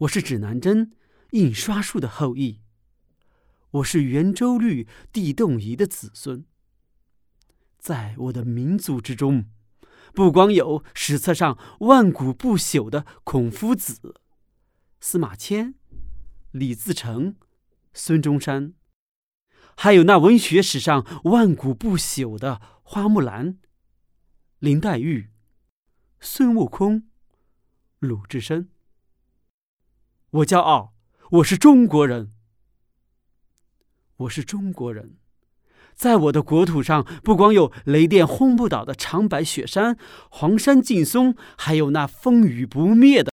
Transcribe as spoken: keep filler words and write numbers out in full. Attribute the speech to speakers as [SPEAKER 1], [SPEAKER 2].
[SPEAKER 1] 我是指南针、印刷术的后裔，我是圆周率地动仪的子孙。在我的民族之中，不光有史册上万古不朽的孔夫子、司马迁、李自成、孙中山，还有那文学史上万古不朽的花木兰、林黛玉、孙悟空、鲁智深。我骄傲，我是中国人。我是中国人，在我的国土上，不光有雷电轰不倒的长白雪山、黄山劲松，还有那风雨不灭的